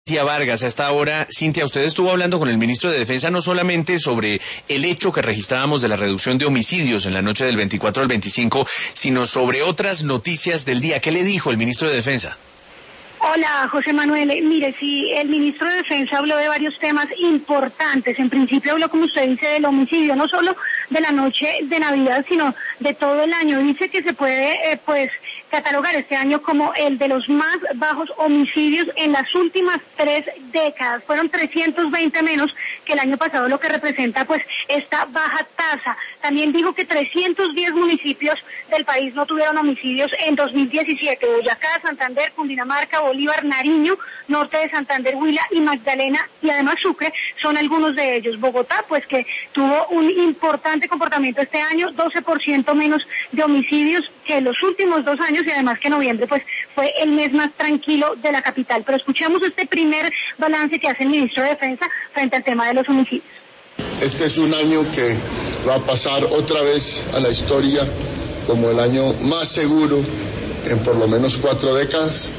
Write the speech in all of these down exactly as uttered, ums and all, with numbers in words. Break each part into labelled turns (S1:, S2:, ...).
S1: Cintia Vargas, a esta hora. Cintia, usted estuvo hablando con el ministro de Defensa no solamente sobre el hecho que registrábamos de la reducción de homicidios en la noche del veinticuatro al veinticinco, sino sobre otras noticias del día. ¿Qué le dijo el ministro de Defensa?
S2: Hola, José Manuel. Mire, sí, el ministro de Defensa habló de varios temas importantes. En principio habló, como usted dice, del homicidio, no solo de la noche de Navidad, sino de todo el año. Dice que se puede, eh, pues, catalogar este año como el de los más bajos homicidios en las últimas tres décadas. Fueron trescientos veinte menos que el año pasado, lo que representa, pues, esta baja tasa. También dijo que trescientos diez municipios del país no tuvieron homicidios en dos mil diecisiete. Boyacá, Santander, Cundinamarca, Bolívar, Nariño, Norte de Santander, Huila y Magdalena, y además Sucre, son algunos de ellos. Bogotá, pues, que tuvo un importante comportamiento este año, doce por ciento menos de homicidios que los últimos dos años, y además que noviembre, pues, fue el mes más tranquilo de la capital. Pero escuchemos este primer balance que hace el ministro de Defensa frente al tema de los homicidios.
S3: Este es un año que va a pasar otra vez a la historia como el año más seguro en por lo menos cuatro décadas,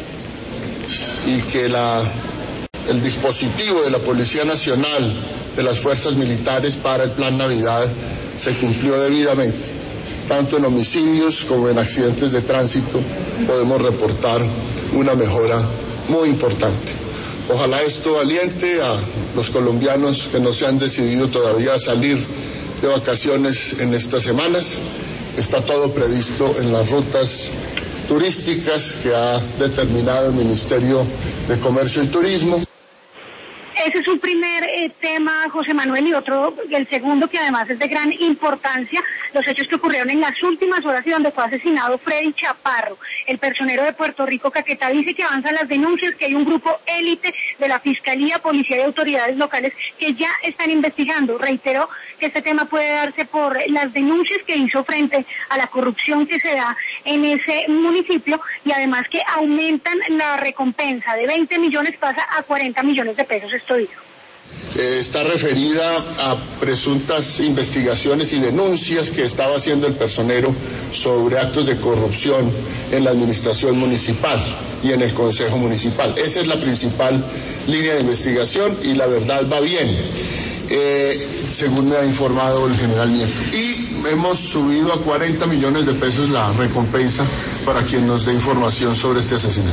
S3: y que la, el dispositivo de la Policía Nacional, de las Fuerzas Militares para el Plan Navidad se cumplió debidamente. Tanto en homicidios como en accidentes de tránsito podemos reportar una mejora muy importante. Ojalá esto aliente a los colombianos que no se han decidido todavía a salir de vacaciones en estas semanas. Está todo previsto en las rutas turísticas que ha determinado el Ministerio de Comercio y Turismo.
S2: Ese es un primer eh, tema, José Manuel, y otro, el segundo, que además es de gran importancia, los hechos que ocurrieron en las últimas horas y donde fue asesinado Freddy Chaparro, el personero de Puerto Rico, Caquetá. Dice que avanzan las denuncias, que hay un grupo élite de la Fiscalía, Policía y autoridades locales que ya están investigando. Reiteró que este tema puede darse por las denuncias que hizo frente a la corrupción que se da en ese municipio, y además que aumentan la recompensa de veinte millones, pasa a cuarenta millones de pesos. Esto dijo.
S3: Eh, está referida a presuntas investigaciones y denuncias que estaba haciendo el personero sobre actos de corrupción en la administración municipal y en el Consejo Municipal. Esa es la principal línea de investigación y la verdad va bien, eh, según me ha informado el general Nieto. Y hemos subido a cuarenta millones de pesos la recompensa para quien nos dé información sobre este asesinato.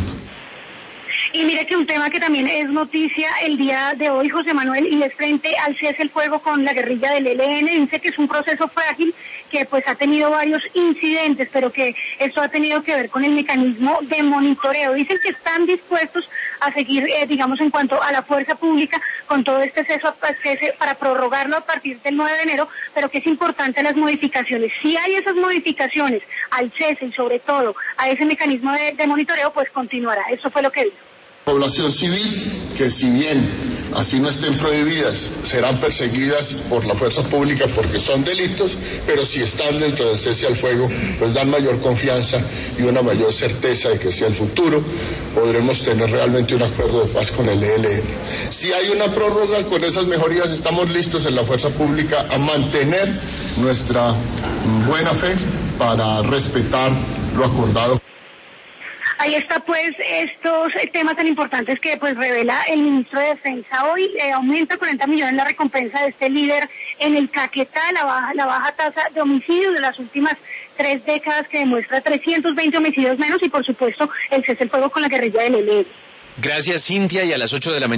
S2: Y mire que un tema que también es noticia el día de hoy, José Manuel, y es frente al cese el fuego con la guerrilla del E L N. Dice que es un proceso frágil, que pues ha tenido varios incidentes, pero que esto ha tenido que ver con el mecanismo de monitoreo. Dicen que están dispuestos a seguir, eh, digamos, en cuanto a la fuerza pública, con todo este cese, cese para prorrogarlo a partir del nueve de enero, pero que es importante las modificaciones. Si hay esas modificaciones al cese y sobre todo a ese mecanismo de, de monitoreo, pues continuará. Eso fue lo que dijo.
S3: Población civil, que si bien así no estén prohibidas, serán perseguidas por la fuerza pública porque son delitos, pero si están dentro del cese al fuego, pues dan mayor confianza y una mayor certeza de que hacia el futuro podremos tener realmente un acuerdo de paz con el E L N. Si hay una prórroga, con esas mejorías estamos listos en la fuerza pública a mantener nuestra buena fe para respetar lo acordado.
S2: Ahí está, pues, estos temas tan importantes que pues revela el ministro de Defensa hoy. Eh, aumenta cuarenta millones la recompensa de este líder en el Caquetá, la baja, la baja tasa de homicidios de las últimas tres décadas, que demuestra trescientos veinte homicidios menos, y por supuesto el cese al fuego con la guerrilla del E L N.
S1: Gracias, Cintia, y a las ocho de la mañana.